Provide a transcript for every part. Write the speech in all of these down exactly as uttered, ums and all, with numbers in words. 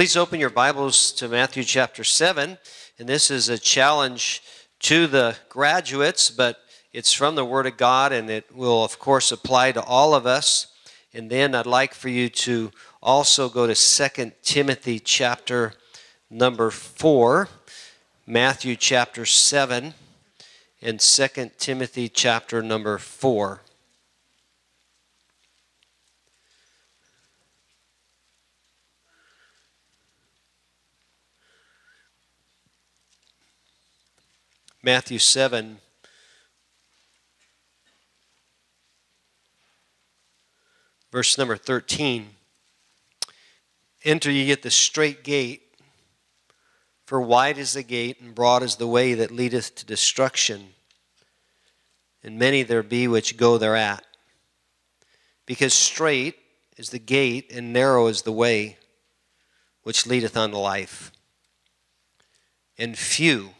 Please open your Bibles to Matthew chapter seven, and this is a challenge to the graduates, but it's from the Word of God, and it will, of course, apply to all of us. And then I'd like for you to also go to Second Timothy chapter number four, Matthew chapter seven, and Second Timothy chapter number four. Matthew seven, verse number thirteen. Enter ye at the strait gate, for wide is the gate, and broad is the way that leadeth to destruction, and many there be which go thereat. Because strait is the gate, and narrow is the way which leadeth unto life, and few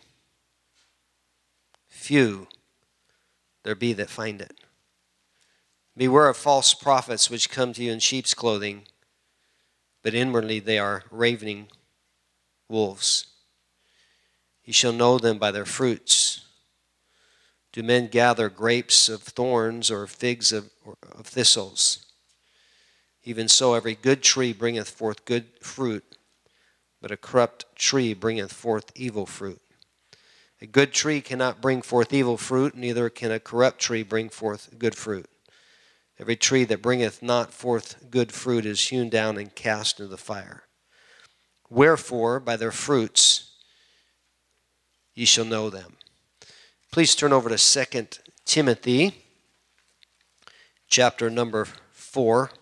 Few there be that find it. Beware of false prophets which come to you in sheep's clothing, but inwardly they are ravening wolves. Ye shall know them by their fruits. Do men gather grapes of thorns or figs of, or of thistles? Even so every good tree bringeth forth good fruit, but a corrupt tree bringeth forth evil fruit. A good tree cannot bring forth evil fruit, neither can a corrupt tree bring forth good fruit. Every tree that bringeth not forth good fruit is hewn down and cast into the fire. Wherefore, by their fruits ye shall know them. Please turn over to Second Timothy, chapter number four.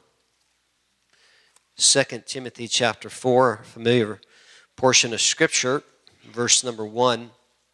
Second Timothy chapter four, a familiar portion of Scripture, verse number one.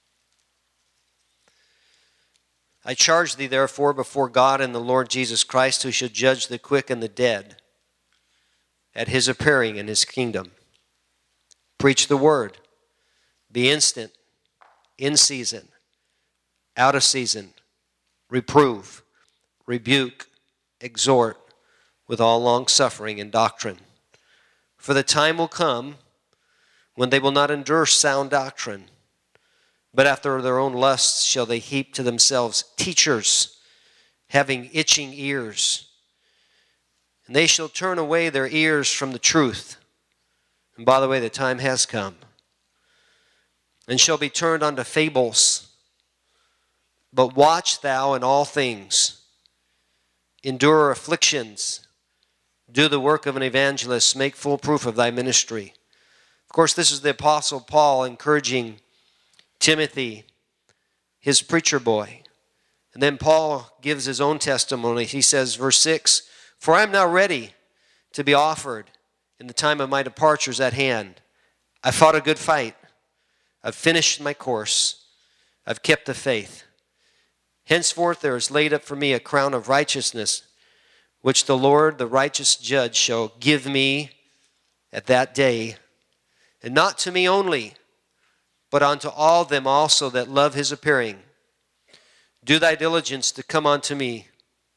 I charge thee therefore before God and the Lord Jesus Christ, who shall judge the quick and the dead at his appearing in his kingdom. Preach the word. Be instant, in season, out of season. Reprove, rebuke, exhort with all longsuffering and doctrine. For the time will come when they will not endure sound doctrine, but after their own lusts shall they heap to themselves teachers, having itching ears. And they shall turn away their ears from the truth. And by the way, the time has come. And shall be turned unto fables. But watch thou in all things. Endure afflictions. Do the work of an evangelist. Make full proof of thy ministry. Of course, this is the Apostle Paul encouraging Timothy, his preacher boy. And then Paul gives his own testimony. He says, verse six, For I am now ready to be offered, and the time of my departure is at hand. I fought a good fight. I've finished my course. I've kept the faith. Henceforth there is laid up for me a crown of righteousness, which the Lord, the righteous judge, shall give me at that day, and not to me only, but unto all them also that love his appearing. Do thy diligence to come unto me.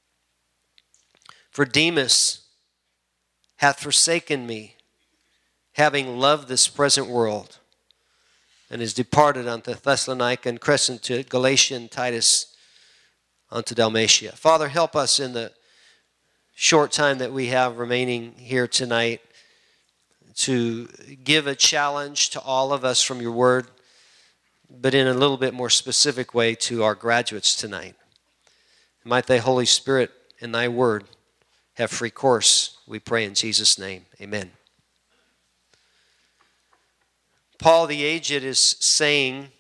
For Demas hath forsaken me, having loved this present world, and is departed unto Thessalonica, and Crescent to Galatia, and Titus unto Dalmatia. Father, help us in the short time that we have remaining here tonight to give a challenge to all of us from your word, but in a little bit more specific way to our graduates tonight. Might thy Holy Spirit and thy word have free course, we pray in Jesus' name. Amen. Paul the aged is saying,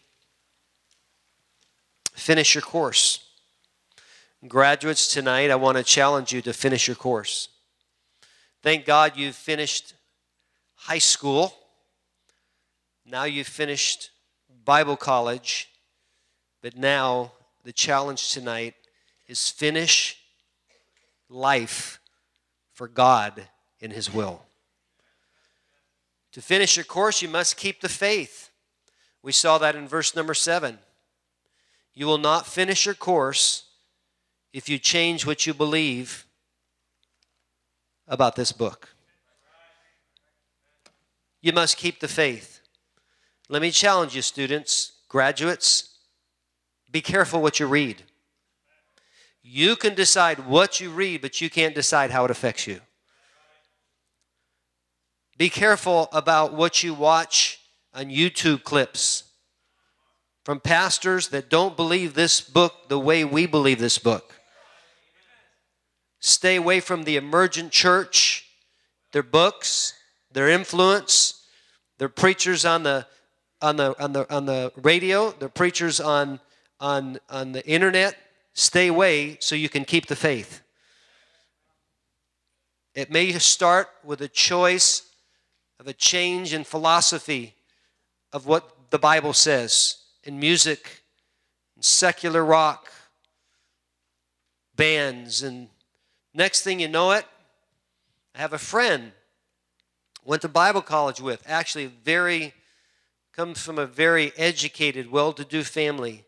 finish your course. Graduates tonight, I want to challenge you to finish your course. Thank God you've finished high school. Now you've finished Bible college, but now the challenge tonight is finish life for God in his will. To finish your course, you must keep the faith. We saw that in verse number seven. You will not finish your course if you change what you believe about this book. you must keep the faith. Let me challenge you, students, graduates, be careful what you read. You can decide what you read, but you can't decide how it affects you. Be careful about what you watch on YouTube clips from pastors that don't believe this book the way we believe this book. Stay away from the emergent church, their books, their influence, their preachers on the on the on the on the radio, their preachers on on on the internet. Stay away so you can keep the faith. It may start with a choice of a change in philosophy of what the Bible says in music, in secular rock, bands, and next thing you know it, I have a friend went to Bible college with, actually very, comes from a very educated, well-to-do family.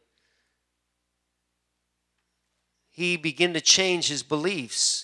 He began to change his beliefs.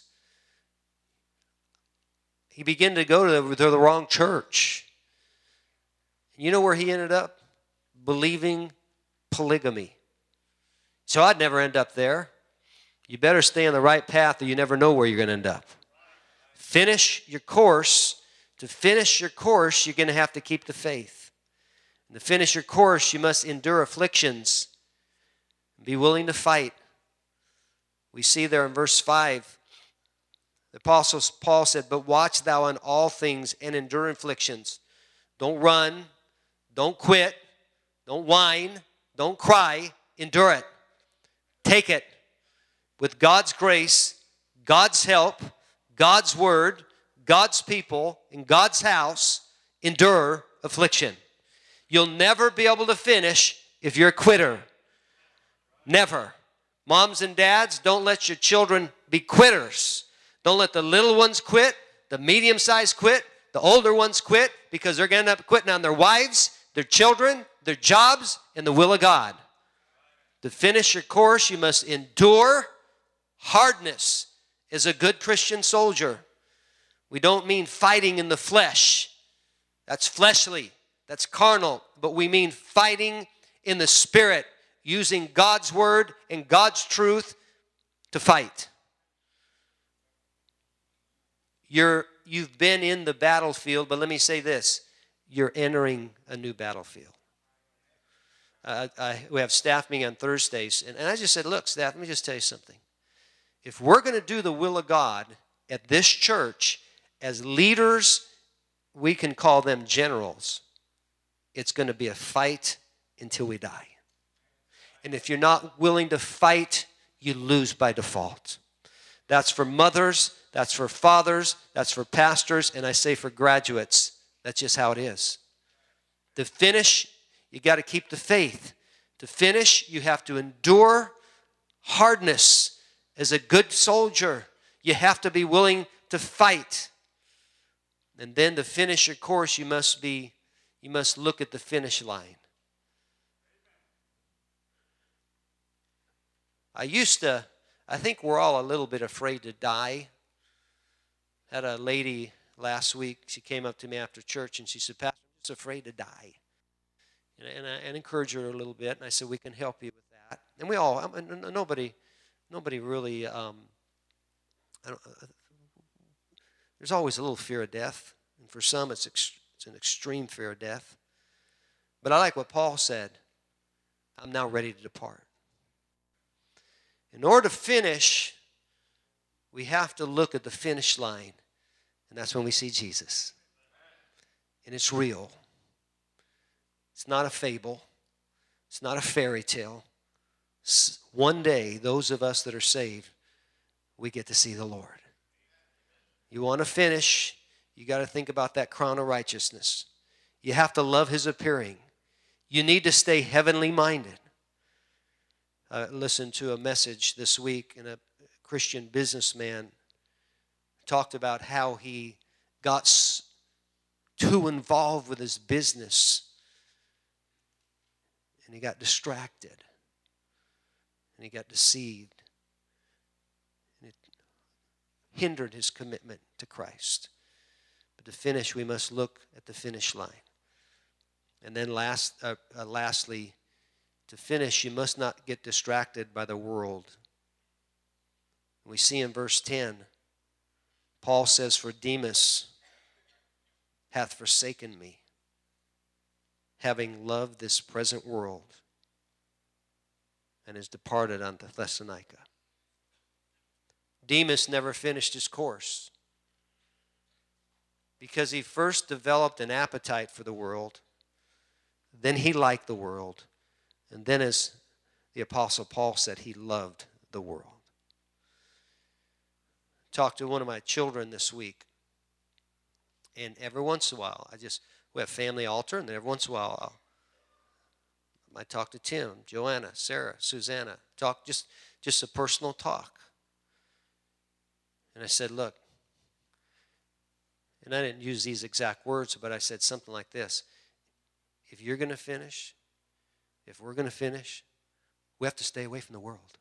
He began to go to the, to the wrong church. You know where he ended up? Believing polygamy. So I'd never end up there. You better stay on the right path or you never know where you're going to end up. Finish your course. To finish your course, you're going to have to keep the faith. And to finish your course, you must endure afflictions. Be willing to fight. We see there in verse five, the Apostle Paul said, "But watch thou in all things and endure afflictions." Don't run. Don't quit. Don't whine. Don't cry. Endure it. Take it. With God's grace, God's help, God's word, God's people, in God's house, endure affliction. You'll never be able to finish if you're a quitter. Never. Moms and dads, don't let your children be quitters. Don't let the little ones quit, the medium-sized quit, the older ones quit, because they're going to end up quitting on their wives, their children, their jobs, and the will of God. To finish your course, you must endure hardness as a good Christian soldier. We don't mean fighting in the flesh. That's fleshly. That's carnal. But we mean fighting in the spirit, using God's word and God's truth to fight. You're, you've been in the battlefield, but let me say this. You're entering a new battlefield. Uh, I, we have staff meeting on Thursdays, and, and I just said, look, staff, let me just tell you something. If we're going to do the will of God at this church, as leaders, we can call them generals. It's going to be a fight until we die. And if you're not willing to fight, you lose by default. That's for mothers, that's for fathers, that's for pastors, and I say for graduates. That's just how it is. To finish, you got to keep the faith. To finish, you have to endure hardness. As a good soldier, you have to be willing to fight. And then to finish your course, you must be, you must look at the finish line. I used to, I think we're all a little bit afraid to die. Had a lady last week, she came up to me after church and she said, "Pastor, I'm just afraid to die." And, and I and encouraged her a little bit, and I said, "We can help you with that." And we all, I mean, nobody, nobody really, um, I don't, uh, there's always a little fear of death. And for some, it's, ex, it's an extreme fear of death. But I like what Paul said. I'm now ready to depart. In order to finish, we have to look at the finish line. And that's when we see Jesus. And it's real. It's not a fable. It's not a fairy tale. One day, those of us that are saved, we get to see the Lord. You want to finish, you got to think about that crown of righteousness. You have to love his appearing. You need to stay heavenly minded. I listened to a message this week, and a Christian businessman talked about how he got too involved with his business and he got distracted and he got deceived, and it hindered his commitment to Christ. But to finish, we must look at the finish line. And then last, uh, uh, lastly, to finish, you must not get distracted by the world. We see in verse ten, Paul says, "For Demas hath forsaken me, having loved this present world, and is departed unto Thessalonica." Demas never finished his course because he first developed an appetite for the world, then he liked the world, and then, as the Apostle Paul said, he loved the world. Talked to one of my children this week, and every once in a while, I just, we have family altar, and then every once in a while, I'll, I might talk to Tim, Joanna, Sarah, Susanna, talk just, just a personal talk. And I said, look, and I didn't use these exact words, but I said something like this: if you're going to finish, if we're going to finish, we have to stay away from the world.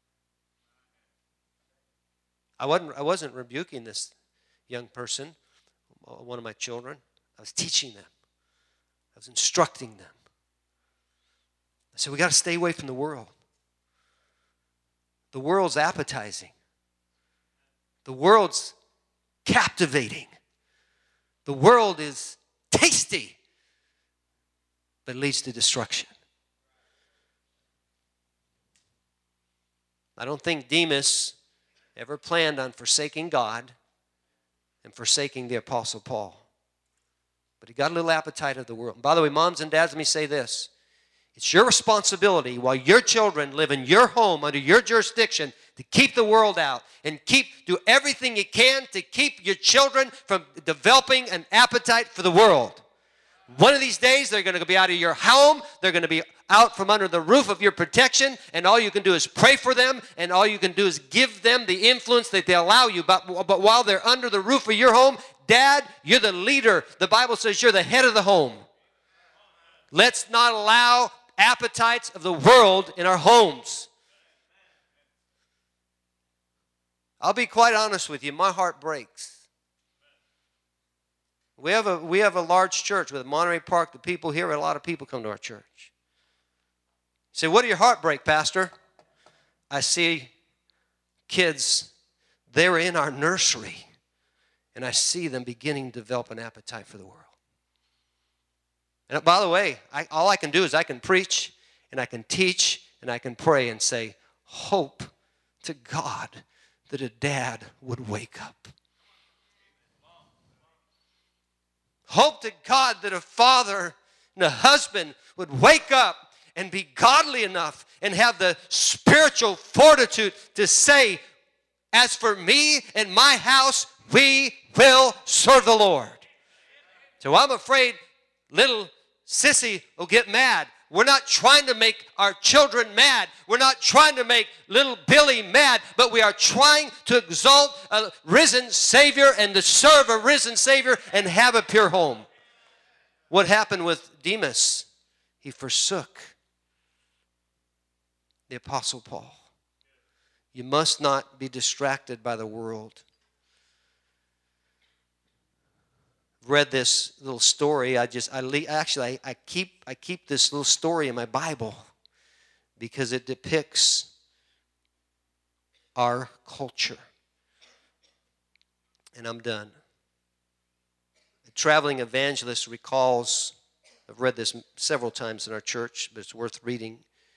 I wasn't, I wasn't rebuking this young person, one of my children. I was teaching them. I was instructing them. I said, we got to stay away from the world. The world's appetizing. The world's captivating. The world is tasty, but leads to destruction. I don't think Demas ever planned on forsaking God and forsaking the Apostle Paul. But he got a little appetite of the world. And by the way, moms and dads, let me say this. It's your responsibility while your children live in your home under your jurisdiction to keep the world out and keep do everything you can to keep your children from developing an appetite for the world. One of these days, they're going to be out of your home. They're going to be out from under the roof of your protection, and all you can do is pray for them, and all you can do is give them the influence that they allow you. But, but while they're under the roof of your home, Dad, you're the leader. The Bible says you're the head of the home. Let's not allow appetites of the world in our homes. I'll be quite honest with you. My heart breaks. We have a we have a large church with Monterey Park. The people here, a lot of people come to our church. You say, what do your heart break, Pastor? I see kids, they're in our nursery, and I see them beginning to develop an appetite for the world. And by the way, I, all I can do is I can preach, and I can teach, and I can pray and say, hope to God that a dad would wake up. Hope to God that a father and a husband would wake up and be godly enough and have the spiritual fortitude to say, as for me and my house, we will serve the Lord. So I'm afraid little Sissy will get mad. We're not trying to make our children mad. We're not trying to make little Billy mad, but we are trying to exalt a risen Savior and to serve a risen Savior and have a pure home. What happened with Demas? He forsook the Apostle Paul. You must not be distracted by the world. Read this little story. I just, I actually, I, I keep, I keep this little story in my Bible because it depicts our culture. And I'm done. A traveling evangelist recalls, I've read this several times in our church, but it's worth reading.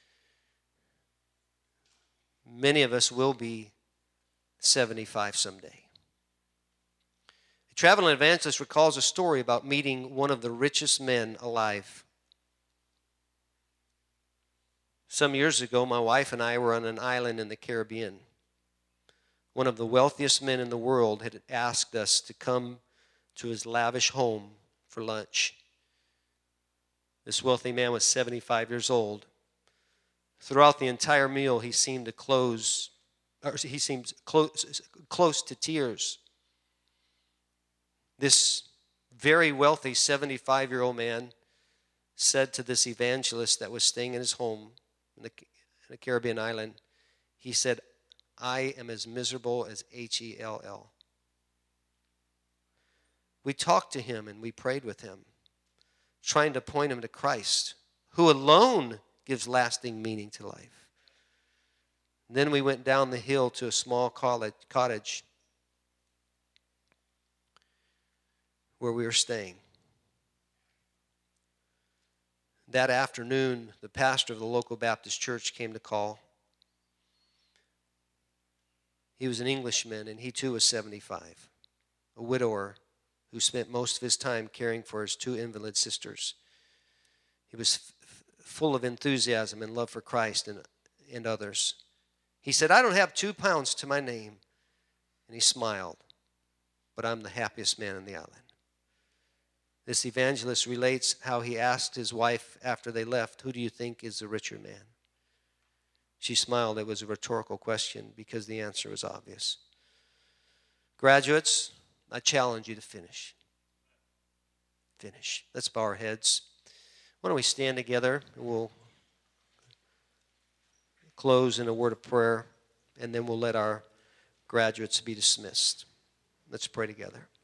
Many of us will be seventy-five someday. A traveling evangelist recalls a story about meeting one of the richest men alive. Some years ago, my wife and I were on an island in the Caribbean. One of the wealthiest men in the world had asked us to come to his lavish home for lunch. This wealthy man was seventy-five years old. Throughout the entire meal, he seemed to close, or he seemed close, close to tears. This very wealthy seventy-five-year-old man said to this evangelist that was staying in his home in the, in the Caribbean island, he said, I am as miserable as H E L L. We talked to him and we prayed with him, trying to point him to Christ, who alone gives lasting meaning to life. Then we went down the hill to a small cottage where we were staying. That afternoon, the pastor of the local Baptist church came to call. He was an Englishman, and he too was seventy-five, a widower who spent most of his time caring for his two invalid sisters. He was f- full of enthusiasm and love for Christ and, and others. He said, "I don't have two pounds to my name." And he smiled, "But I'm the happiest man on the island." This evangelist relates how he asked his wife after they left, "Who do you think is the richer man?" She smiled. It was a rhetorical question because the answer was obvious. Graduates, I challenge you to finish. Finish. Let's bow our heads. Why don't we stand together, and we'll close in a word of prayer, and then we'll let our graduates be dismissed. Let's pray together.